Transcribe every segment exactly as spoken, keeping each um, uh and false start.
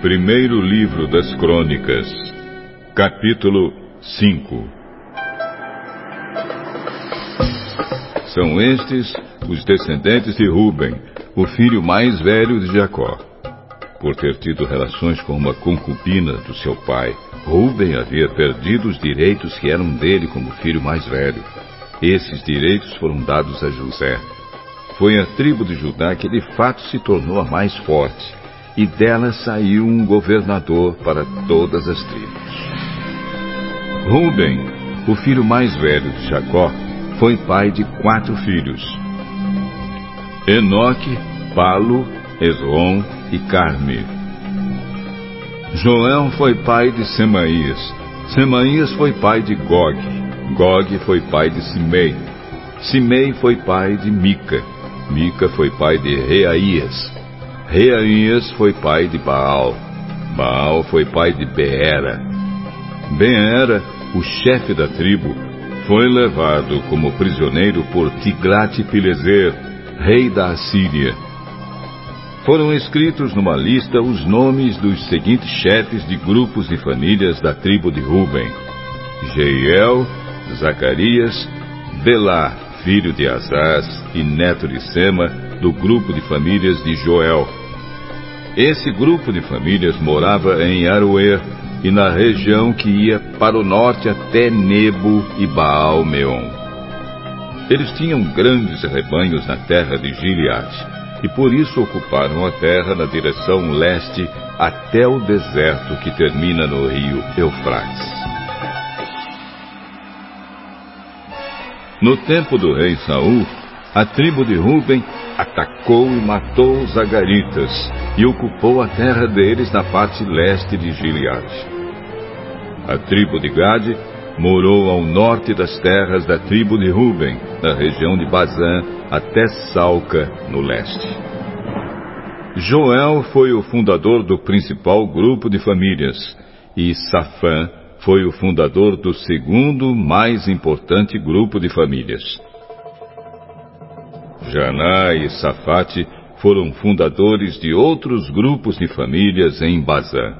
Primeiro livro das Crônicas, capítulo cinco. São estes os descendentes de Ruben, o filho mais velho de Jacó. Por ter tido relações com uma concubina do seu pai, Ruben havia perdido os direitos que eram dele como filho mais velho. Esses direitos foram dados a José. Foi a tribo de Judá que de fato se tornou a mais forte, e dela saiu um governador para todas as tribos. Ruben, o filho mais velho de Jacó, foi pai de quatro filhos: Enoque, Palu, Hesron e Carme. Joel foi pai de Semaías. Semaías foi pai de Gog. Gog foi pai de Simei. Simei foi pai de Mica. Mica foi pai de Reaías. Reaías foi pai de Baal. Baal foi pai de Beera. Beera, o chefe da tribo, foi levado como prisioneiro por Tiglat-Pileser, rei da Assíria. Foram escritos numa lista os nomes dos seguintes chefes de grupos de famílias da tribo de Ruben: Jeiel, Zacarias, Belá, filho de Azaz e neto de Sema, do grupo de famílias de Joel. Esse grupo de famílias morava em Aroer e na região que ia para o norte até Nebo e Baal-Meon. Eles tinham grandes rebanhos na terra de Gileade, e por isso ocuparam a terra na direção leste até o deserto que termina no rio Eufrates. No tempo do rei Saul, a tribo de Ruben atacou e matou os Agaritas e ocupou a terra deles na parte leste de Gileade. A tribo de Gade morou ao norte das terras da tribo de Ruben, na região de Bazã, até Salca, no leste. Joel foi o fundador do principal grupo de famílias, e Safã foi o fundador do segundo mais importante grupo de famílias. Janá e Safate foram fundadores de outros grupos de famílias em Bazã.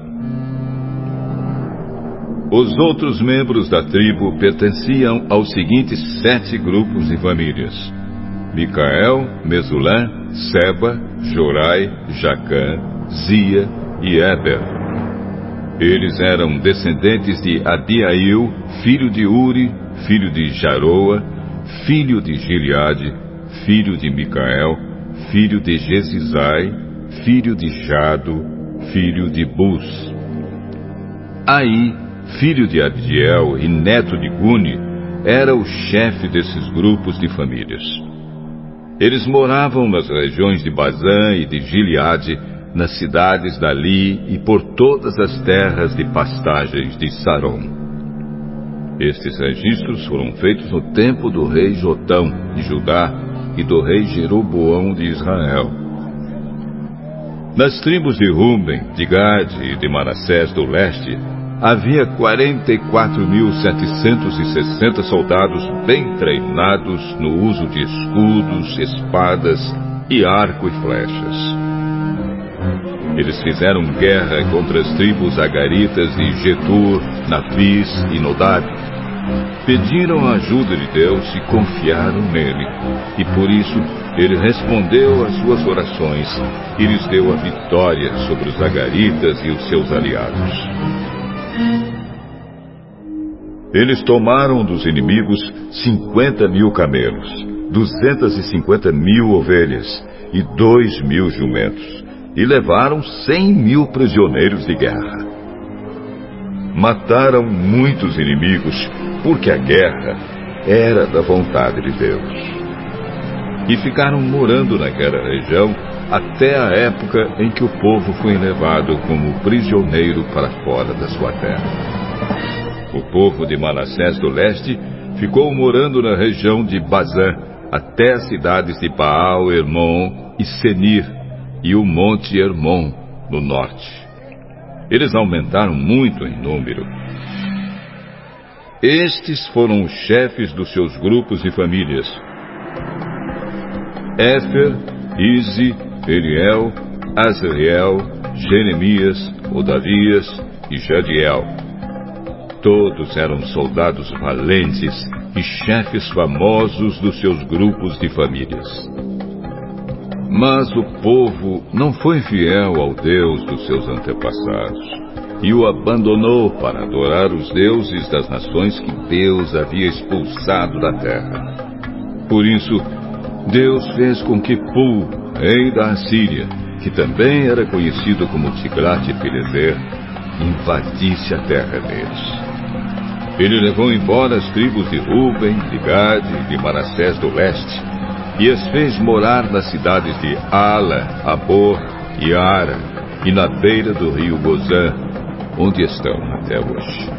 Os outros membros da tribo pertenciam aos seguintes sete grupos de famílias: Micael, Mesulã, Seba, Jorai, Jacã, Zia e Éber. Eles eram descendentes de Adiail, filho de Uri, filho de Jaroa, filho de Gileade, filho de Micael, filho de Jesizai, filho de Jado, filho de Bus. Aí, filho de Abdiel e neto de Guni, era o chefe desses grupos de famílias. Eles moravam nas regiões de Bazã e de Gileade, nas cidades dali e por todas as terras de pastagens de Saron. Estes registros foram feitos no tempo do rei Jotão, de Judá, e do rei Jeroboão de Israel. Nas tribos de Ruben, de Gade e de Manassés do leste, havia quarenta e quatro mil setecentos e sessenta soldados bem treinados no uso de escudos, espadas e arco e flechas. Eles fizeram guerra contra as tribos agaritas de Getur, Nafis e Nodab. Pediram a ajuda de Deus e confiaram nele, e por isso ele respondeu às suas orações e lhes deu a vitória sobre os agaritas e os seus aliados. Eles tomaram dos inimigos cinquenta mil camelos, duzentas e cinquenta mil ovelhas e dois mil jumentos, e levaram cem mil prisioneiros de guerra. Mataram muitos inimigos, porque a guerra era da vontade de Deus. E ficaram morando naquela região até a época em que o povo foi levado como prisioneiro para fora da sua terra. O povo de Manassés do leste ficou morando na região de Bazã, até as cidades de Baal, Hermon e Senir, e o monte Hermon, no norte. Eles aumentaram muito em número. Estes foram os chefes dos seus grupos de famílias: Éfer, Ize, Eliel, Azriel, Jeremias, Odavias e Jadiel. Todos eram soldados valentes e chefes famosos dos seus grupos de famílias. Mas o povo não foi fiel ao Deus dos seus antepassados e o abandonou para adorar os deuses das nações que Deus havia expulsado da terra. Por isso, Deus fez com que Pul, rei da Assíria, que também era conhecido como Tiglat-Pileser, invadisse a terra deles. Ele levou embora as tribos de Ruben, de Gade e de Manassés do leste, e as fez morar nas cidades de Ala, Abor e Ara, e na beira do rio Gozã, onde estão até hoje.